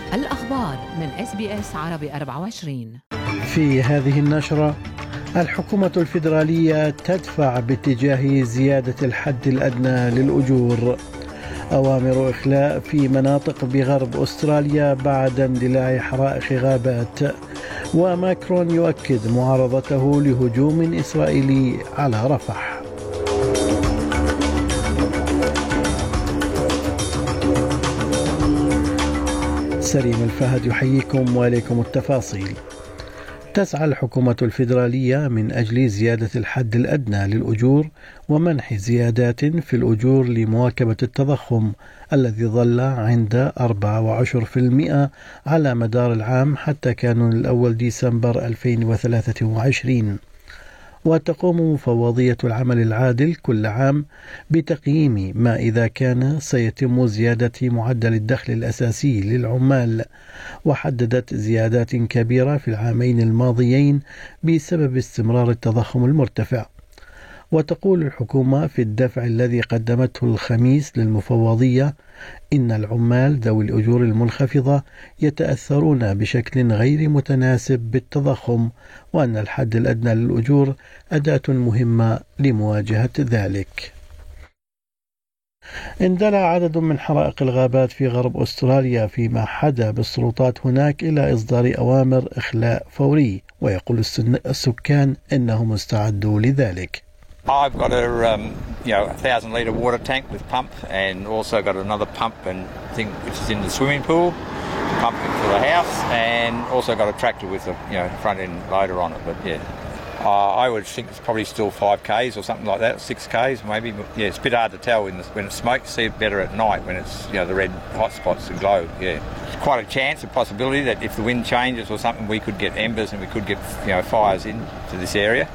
الأخبار من SBS عربي 24. في هذه النشرة: الحكومة الفيدرالية تدفع باتجاه زيادة الحد الأدنى للأجور، أوامر إخلاء في مناطق بغرب أستراليا بعد اندلاع حرائق غابات، وماكرون يؤكد معارضته لهجوم إسرائيلي على رفح. سليم الفهد يحييكم وإليكم التفاصيل. تسعى الحكومة الفيدرالية من أجل زيادة الحد الأدنى للأجور ومنح زيادات في الأجور لمواكبة التضخم الذي ظل عند 14% على مدار العام حتى كانون الأول ديسمبر 2023. وتقوم مفوضية العمل العادل كل عام بتقييم ما إذا كان سيتم زيادة معدل الدخل الأساسي للعمال، وحددت زيادات كبيرة في العامين الماضيين بسبب استمرار التضخم المرتفع. وتقول الحكومة في الدفع الذي قدمته الخميس للمفوضية إن العمال ذوي الأجور المنخفضة يتأثرون بشكل غير متناسب بالتضخم، وأن الحد الأدنى للأجور أداة مهمة لمواجهة ذلك. اندلع عدد من حرائق الغابات في غرب أستراليا، فيما حدا بالسلطات هناك إلى إصدار أوامر إخلاء فوري، ويقول السكان أنهم استعدوا لذلك. I've got a 1,000-litre water tank with pump, and also got another pump and thing which is in the swimming pool, pumping for the house, and also got a tractor with a front end loader on it. But I would think it's probably still 5Ks or something like that, 6Ks maybe. But it's a bit hard to tell when it's smoke. See it better at night when it's the red hot spots and glow. Yeah, it's quite a chance, a possibility that if the wind changes or something, we could get embers and we could get fires into this area.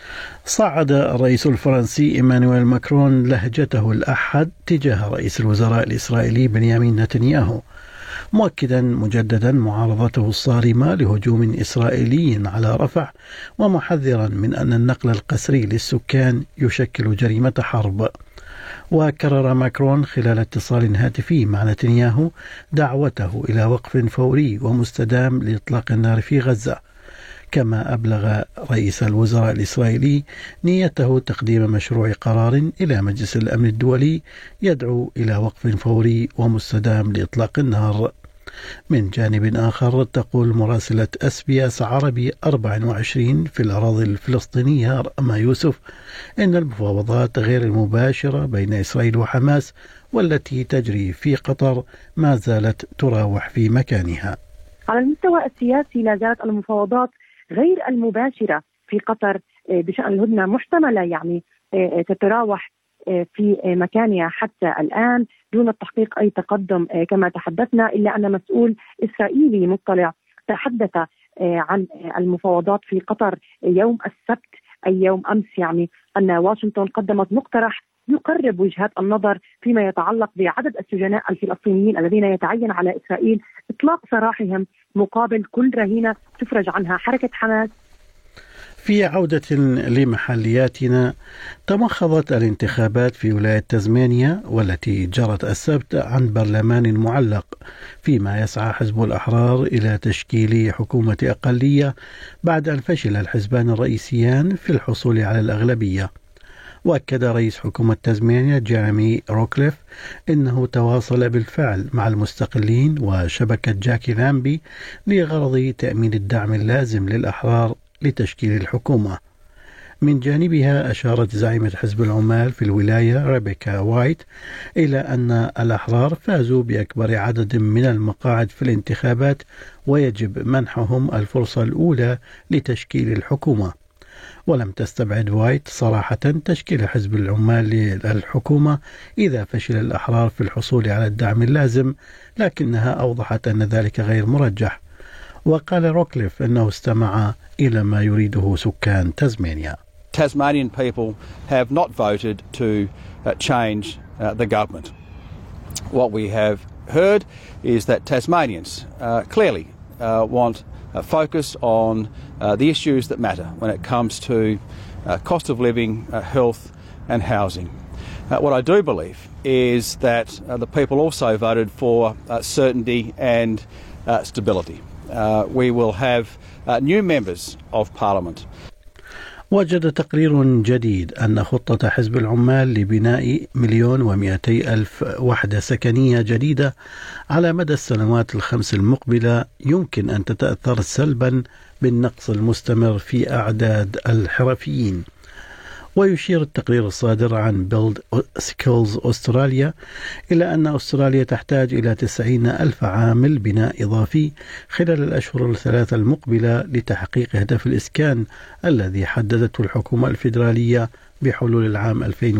صعد الرئيس الفرنسي إيمانويل ماكرون لهجته الأحد تجاه رئيس الوزراء الإسرائيلي بنيامين نتنياهو، مؤكدا مجددا معارضته الصارمة لهجوم إسرائيلي على رفح، ومحذرا من أن النقل القسري للسكان يشكل جريمة حرب. وكرر ماكرون خلال اتصال هاتفي مع نتنياهو دعوته إلى وقف فوري ومستدام لإطلاق النار في غزة، كما أبلغ رئيس الوزراء الإسرائيلي نيته تقديم مشروع قرار إلى مجلس الأمن الدولي يدعو إلى وقف فوري ومستدام لإطلاق النار. من جانب آخر، تقول مراسلة SBS عربي 24 في الأراضي الفلسطينية رأما يوسف إن المفاوضات غير المباشرة بين إسرائيل وحماس والتي تجري في قطر ما زالت تراوح في مكانها. على المستوى السياسي لا زالت المفاوضات غير المباشرة في قطر بشأن الهدنة محتملة تتراوح في مكانها حتى الآن دون التحقيق أي تقدم كما تحدثنا، إلا أن مسؤول إسرائيلي مطلع تحدث عن المفاوضات في قطر يوم السبت أي يوم أمس، أن واشنطن قدمت مقترح يقرب وجهات النظر فيما يتعلق بعدد السجناء الفلسطينيين الذين يتعين على إسرائيل إطلاق سراحهم مقابل كل رهينة تفرج عنها حركة حماس. في عودة لمحلياتنا، تمخضت الانتخابات في ولاية تزمانيا والتي جرت السبت عن برلمان معلق، فيما يسعى حزب الأحرار إلى تشكيل حكومة أقلية بعد أن فشل الحزبان الرئيسيان في الحصول على الأغلبية. وأكد رئيس حكومة تزمانيا جيريمي روكليف إنه تواصل بالفعل مع المستقلين وشبكة جاكي لامبي لغرض تأمين الدعم اللازم للأحرار لتشكيل الحكومة. من جانبها، أشارت زعيمة حزب العمال في الولاية ريبيكا وايت إلى أن الأحرار فازوا بأكبر عدد من المقاعد في الانتخابات ويجب منحهم الفرصة الأولى لتشكيل الحكومة. ولم تستبعد وايت صراحة تشكيل حزب العمال للحكومة إذا فشل الأحرار في الحصول على الدعم اللازم، لكنها أوضحت أن ذلك غير مرجح. وقال روكليف أنه استمع إلى ما يريده سكان تزمانيا. Tasmanian people have not voted to change the government. What we have heard is that Tasmanians clearly want a focus on the issues that matter when it comes to cost of living, health and housing. What I do believe is that the people also voted for certainty and stability. We will have new members of Parliament. وجد تقرير جديد أن خطة حزب العمال لبناء 1,200,000 وحدة سكنية جديدة على مدى السنوات الخمس المقبلة يمكن أن تتأثر سلبا بالنقص المستمر في أعداد الحرفيين. ويشير التقرير الصادر عن Build Skills أستراليا إلى أن أستراليا تحتاج إلى 90,000 عامل بناء إضافي خلال الأشهر الثلاثة المقبلة لتحقيق هدف الإسكان الذي حددته الحكومة الفيدرالية بحلول العام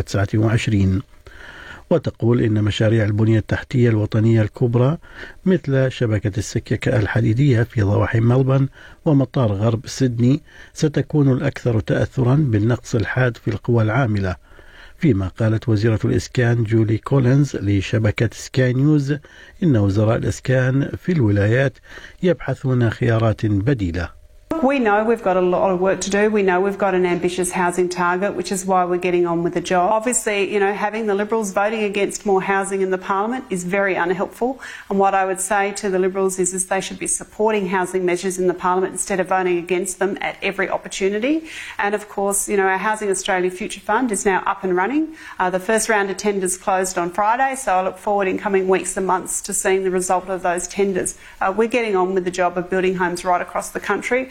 2029. وتقول إن مشاريع البنية التحتية الوطنية الكبرى مثل شبكة السكك الحديدية في ضواحي ملبورن ومطار غرب سيدني ستكون الأكثر تأثرا بالنقص الحاد في القوى العاملة. فيما قالت وزيرة الإسكان جولي كولينز لشبكة سكاي نيوز إن وزراء الإسكان في الولايات يبحثون خيارات بديلة. We know we've got a lot of work to do. We know we've got an ambitious housing target, which is why we're getting on with the job. Obviously, having the Liberals voting against more housing in the Parliament is very unhelpful. And what I would say to the Liberals is they should be supporting housing measures in the Parliament instead of voting against them at every opportunity. And of course, our Housing Australia Future Fund is now up and running. The first round of tenders closed on Friday, so I look forward in coming weeks and months to seeing the result of those tenders. We're getting on with the job of building homes right across the country.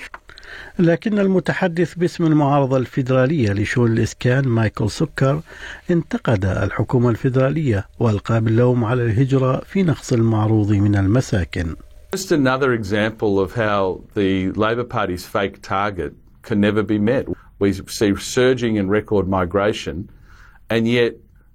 لكن المتحدث باسم المعارضة الفيدرالية لشؤون الإسكان مايكل سكر انتقد الحكومة الفيدرالية وألقى باللوم على الهجرة في نقص المعروض من المساكن. Just another example of how the Labor Party's fake target can never be met. We see surging and record migration, and yet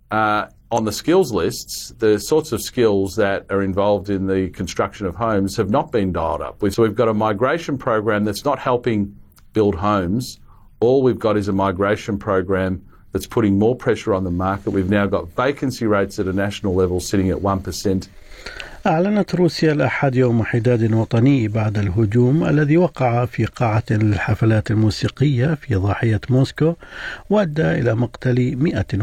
on the skills lists, the sorts of skills that are involved in the construction of homes have not been dialed up. So we've got a migration program that's not helping build homes. All we've got is a migration program that's putting more pressure on the market. We've now got vacancy rates at a national level sitting at 1%. أعلنت روسيا الأحد يوم حداد وطني بعد الهجوم الذي وقع في قاعة للحفلات الموسيقية في ضاحية موسكو وأدى إلى مقتل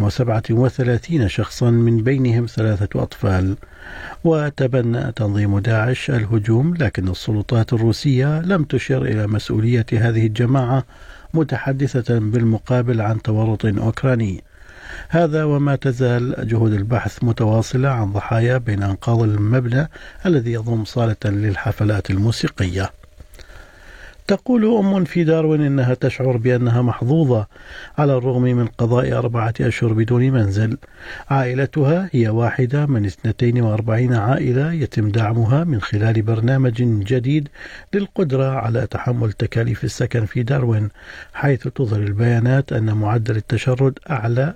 137 شخصا من بينهم 3 أطفال. وتبنى تنظيم داعش الهجوم، لكن السلطات الروسية لم تشر إلى مسؤولية هذه الجماعة، متحدثة بالمقابل عن تورط أوكراني. هذا وما تزال جهود البحث متواصلة عن ضحايا بين أنقاض المبنى الذي يضم صالة للحفلات الموسيقية. تقول أم في داروين إنها تشعر بأنها محظوظة على الرغم من قضاء 4 أشهر بدون منزل. عائلتها هي واحدة من 42 عائلة يتم دعمها من خلال برنامج جديد للقدرة على تحمل تكاليف السكن في داروين، حيث تظهر البيانات أن معدل التشرد أعلى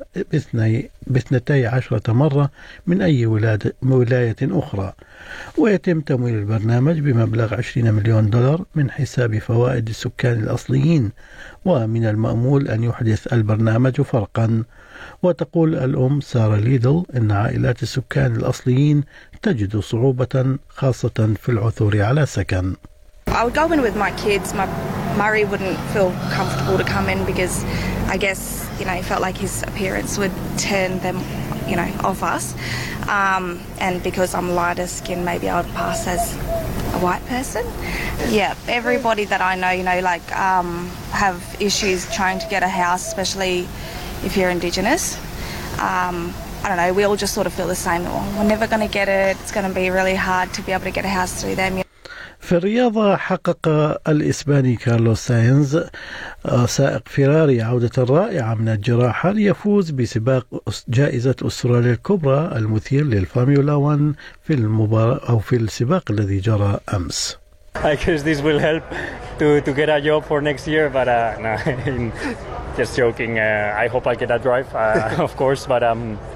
ب12 مرة من أي ولاية أخرى. ويتم تمويل البرنامج بمبلغ $20 مليون من حساب فوائد السكان الأصليين، ومن المأمول أن يحدث البرنامج فرقا. وتقول الأم سارة ليدل إن عائلات السكان الأصليين تجد صعوبة خاصة في العثور على سكن. I would go in with my kids. Murray wouldn't feel comfortable to come in because I guess, he felt like his appearance would turn them, off us. And because I'm lighter skin, maybe I would pass as a white person. Yeah, everybody that I know, have issues trying to get a house, especially if you're Indigenous. I don't know, we all just sort of feel the same. We're never going to get it. It's going to be really hard to be able to get a house through them. في الرياضة حقق الإسباني كارلوس ساينز سائق فيراري عودة رائعة من الجراحة ليفوز بسباق جائزة أستراليا الكبرى المثير للفورمولا 1 في المباراة أو في السباق الذي جرى أمس. I guess this will help to get a job for next year, but no, just joking. I hope I get a drive, of course, but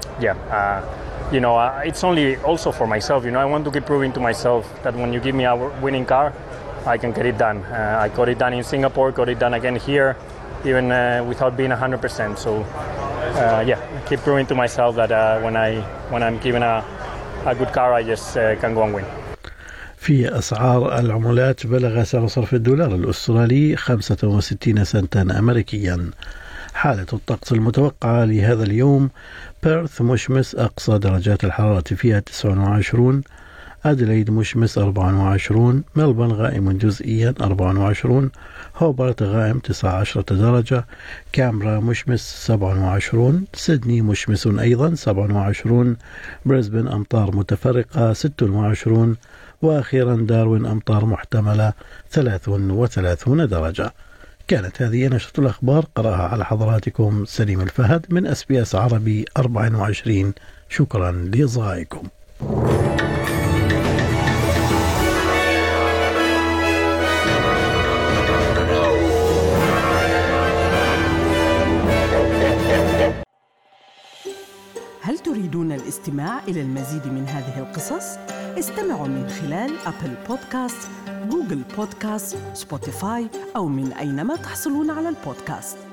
it's only also for myself. I want to keep proving to myself that when you give me a winning car, I can get it done. I got it done in Singapore, got it done again here, even without being 100%. So, keep proving to myself that when I'm given a good car, I just can go and win. في أسعار العملات بلغ سعر صرف الدولار الأسترالي 65 سنتا أمريكيا. حالة الطقس المتوقعة لهذا اليوم: بيرث مشمس أقصى درجات الحرارة فيها 29، أديلايد مشمس 24، ملبورن غائم جزئيا 24، هوبرت غائم 19 درجة، كامبرا مشمس 27، سيدني مشمس أيضا 27، بريسبن أمطار متفرقة 26، وأخيرا داروين أمطار محتملة 33 درجة. كانت هذه نشرة الأخبار، قرأها على حضراتكم سليم الفهد من SBS عربي 24. شكرا لإصغائكم. هل تريدون الاستماع إلى المزيد من هذه القصص؟ استمعوا من خلال أبل بودكاست، جوجل بودكاست، سبوتيفاي أو من أينما تحصلون على البودكاست.